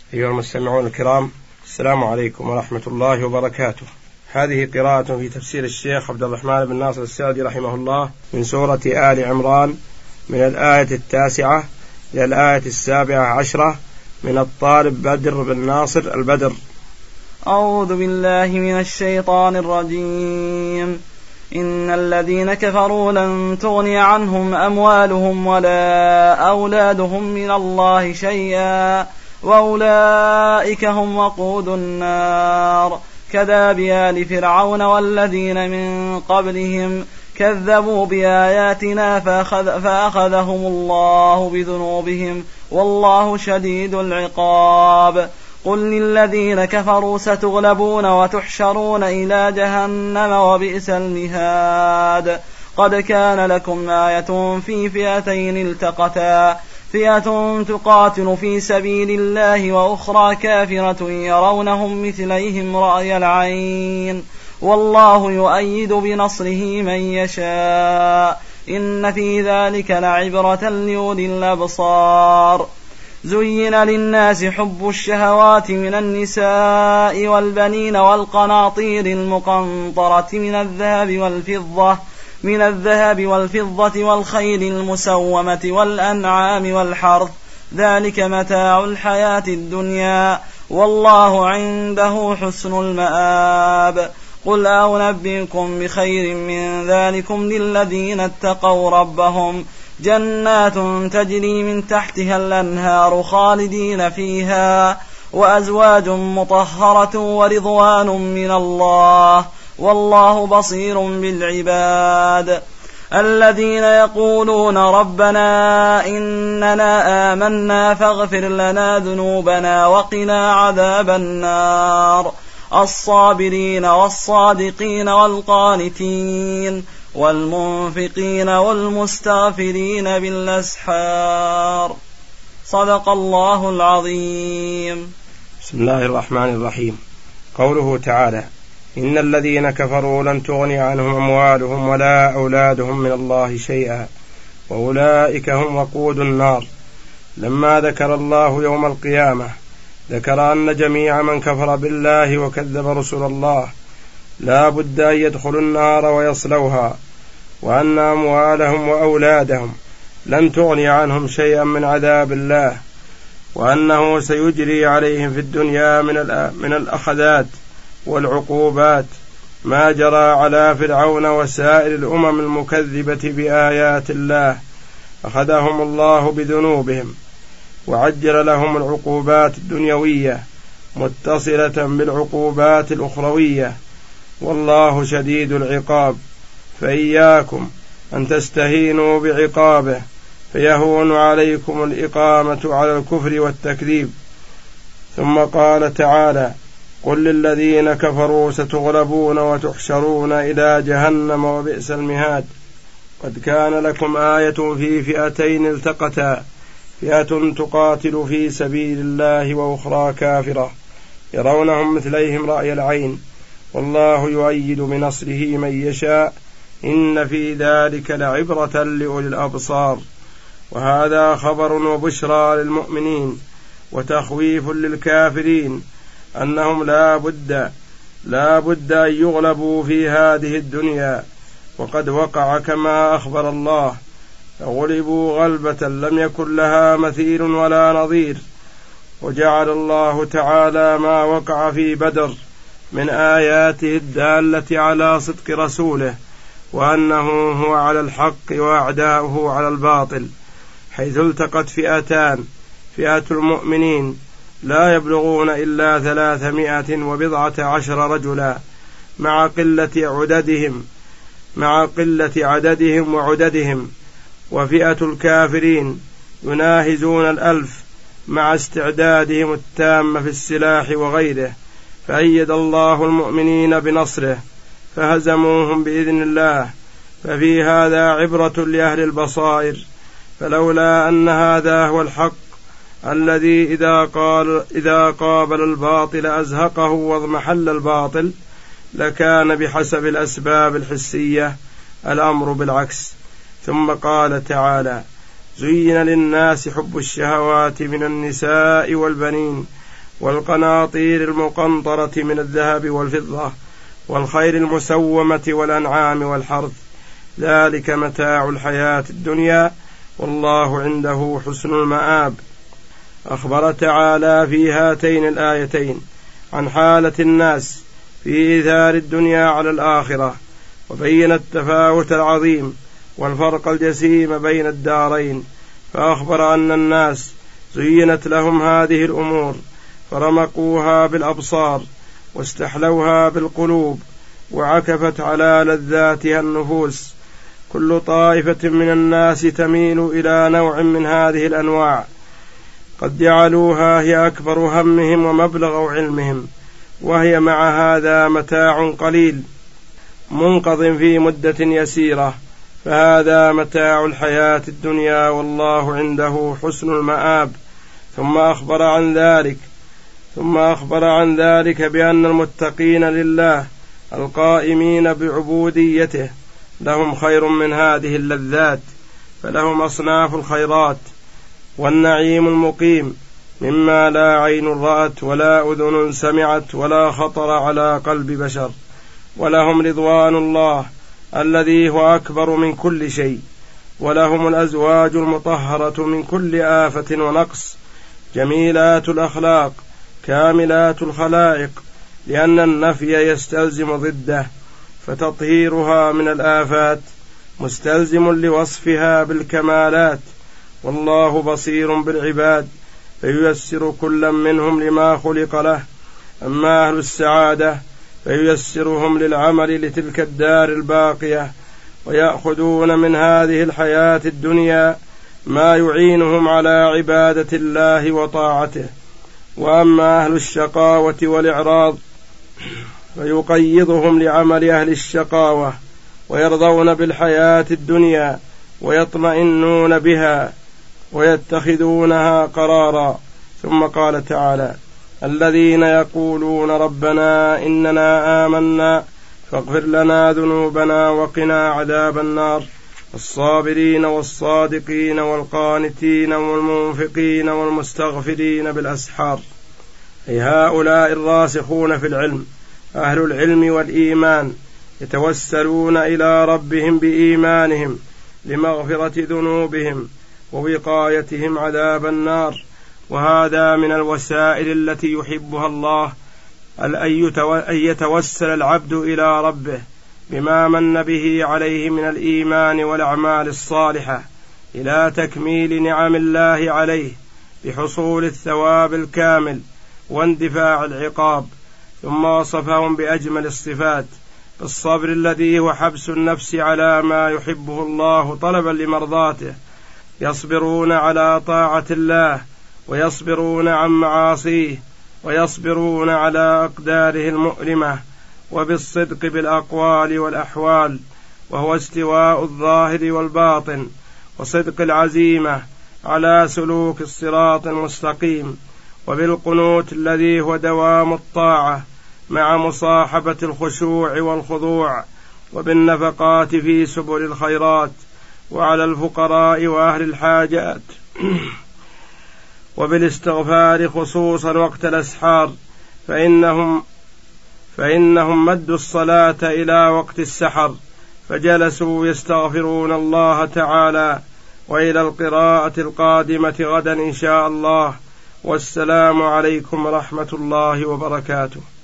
أيها المستمعون الكرام، السلام عليكم ورحمة الله وبركاته. هذه قراءة في تفسير الشيخ عبد الرحمن بن ناصر السعدي رحمه الله من سورة آل عمران من الآية 9 إلى الآية 17 من الطالب بدر بن ناصر البدر. أعوذ بالله من الشيطان الرجيم. إن الذين كفروا لن تغني عنهم أموالهم ولا أولادهم من الله شيئا وأولئك هم وقود النار. كداب آل فرعون والذين من قبلهم كذبوا بآياتنا فأخذهم الله بذنوبهم والله شديد العقاب. قل للذين كفروا ستغلبون وتحشرون إلى جهنم وبئس المهاد. قد كان لكم آية في فئتين التقتا، فئة تقاتل في سبيل الله وأخرى كافرة يرونهم مثليهم رأي العين والله يؤيد بنصره من يشاء. إن في ذلك لعبرة لأولي الأبصار. زين للناس حب الشهوات من النساء والبنين والقناطير المقنطرة من الذهب والفضة والخيل المسومة والأنعام والحرث، ذلك متاع الحياة الدنيا والله عنده حسن المآب. قل أنبئكم بخير من ذلكم للذين اتقوا ربهم جنات تجري من تحتها الأنهار خالدين فيها وأزواج مطهرة ورضوان من الله والله بصير بالعباد. الذين يقولون ربنا إننا آمنا فاغفر لنا ذنوبنا وقنا عذاب النار. الصابرين والصادقين والقانتين والمنفقين والمستغفرين بالأسحار. صدق الله العظيم. بسم الله الرحمن الرحيم. قوله تعالى: إن الذين كفروا لن تغني عنهم أموالهم ولا أولادهم من الله شيئا وأولئك هم وقود النار. لما ذكر الله يوم القيامة ذكر أن جميع من كفر بالله وكذب رسول الله لا بد أن يدخلوا النار ويصلوها، وأن أموالهم وأولادهم لن تغني عنهم شيئا من عذاب الله، وأنه سيجري عليهم في الدنيا من الأخذات والعقوبات ما جرى على فرعون وسائر الأمم المكذبة بآيات الله، أخذهم الله بذنوبهم وعجل لهم العقوبات الدنيوية متصلة بالعقوبات الأخروية، والله شديد العقاب. فإياكم أن تستهينوا بعقابه فيهون عليكم الإقامة على الكفر والتكذيب. ثم قال تعالى: قل للذين كفروا ستغلبون وتحشرون إلى جهنم وبئس المهاد. قد كان لكم آية في فئتين التقتا، فئة تقاتل في سبيل الله وأخرى كافرة يرونهم مثليهم رأي العين والله يؤيد بنصره من يشاء. إن في ذلك لعبرة لأولي الأبصار. وهذا خبر وبشرى للمؤمنين وتخويف للكافرين أنهم لا بد أن يغلبوا في هذه الدنيا، وقد وقع كما أخبر الله: فغلبوا غلبة لم يكن لها مثيل ولا نظير. وجعل الله تعالى ما وقع في بدر من آياته الدالة على صدق رسوله وأنه هو على الحق وأعداؤه على الباطل، حيث التقت فئتان: فئة المؤمنين لا يبلغون إلا 310 رجلا مع قلة عددهم وعددهم، وفئة الكافرين يناهزون 1000 مع استعدادهم التام في السلاح وغيره، فأيد الله المؤمنين بنصره فهزموهم بإذن الله. ففي هذا عبرة لأهل البصائر، فلولا أن هذا هو الحق الذي إذا قابل الباطل أزهقه واضمحل الباطل لكان بحسب الأسباب الحسية الأمر بالعكس. ثم قال تعالى: زين للناس حب الشهوات من النساء والبنين والقناطير المقنطرة من الذهب والفضة والخيل المسومة والأنعام والحرث، ذلك متاع الحياة الدنيا والله عنده حسن المآب. أخبر تعالى في هاتين الآيتين عن حالة الناس في إيثار الدنيا على الآخرة، وبين التفاوت العظيم والفرق الجسيم بين الدارين، فأخبر أن الناس زينت لهم هذه الأمور فرمقوها بالأبصار واستحلوها بالقلوب وعكفت على لذاتها النفوس. كل طائفة من الناس تميل إلى نوع من هذه الأنواع، قد جعلوها هي أكبر همهم ومبلغ علمهم، وهي مع هذا متاع قليل منقض في مدة يسيرة، فهذا متاع الحياة الدنيا والله عنده حسن المآب. ثم أخبر عن ذلك بأن المتقين لله القائمين بعبوديته لهم خير من هذه اللذات، فلهم أصناف الخيرات والنعيم المقيم مما لا عين رأت ولا أذن سمعت ولا خطر على قلب بشر، ولهم رضوان الله الذي هو أكبر من كل شيء، ولهم الأزواج المطهرة من كل آفة ونقص، جميلات الأخلاق كاملات الخلائق، لأن النفي يستلزم ضده، فتطهيرها من الآفات مستلزم لوصفها بالكمالات، والله بصير بالعباد فييسر كل منهم لما خلق له. أما أهل السعادة فييسرهم للعمل لتلك الدار الباقية، ويأخذون من هذه الحياة الدنيا ما يعينهم على عبادة الله وطاعته. وأما أهل الشقاوة والإعراض فيقيضهم لعمل أهل الشقاوة، ويرضون بالحياة الدنيا ويطمئنون بها ويتخذونها قرارا. ثم قال تعالى: الذين يقولون ربنا إننا آمنا فاغفر لنا ذنوبنا وقنا عذاب النار، الصابرين والصادقين والقانتين والمنفقين والمستغفرين بالأسحار، أي هؤلاء الراسخون في العلم أهل العلم والإيمان، يتوسلون إلى ربهم بإيمانهم لمغفرة ذنوبهم ووقايتهم عذاب النار. وهذا من الوسائل التي يحبها الله، أن يتوسل العبد إلى ربه بما من به عليه من الإيمان والأعمال الصالحة إلى تكميل نعم الله عليه بحصول الثواب الكامل واندفاع العقاب. ثم وصفهم بأجمل الصفات بالصبر الذي هو حبس النفس على ما يحبه الله طلبا لمرضاته، يصبرون على طاعة الله ويصبرون عن معاصيه ويصبرون على أقداره المؤلمة، وبالصدق بالأقوال والأحوال، وهو استواء الظاهر والباطن، وصدق العزيمة على سلوك الصراط المستقيم، وبالقنوت الذي هو دوام الطاعة مع مصاحبة الخشوع والخضوع، وبالنفقات في سبل الخيرات وعلى الفقراء وأهل الحاجات، وبالاستغفار خصوصا وقت الأسحار، فإنهم مدوا الصلاة إلى وقت السحر فجلسوا يستغفرون الله تعالى. وإلى القراءة القادمة غدا إن شاء الله، والسلام عليكم ورحمة الله وبركاته.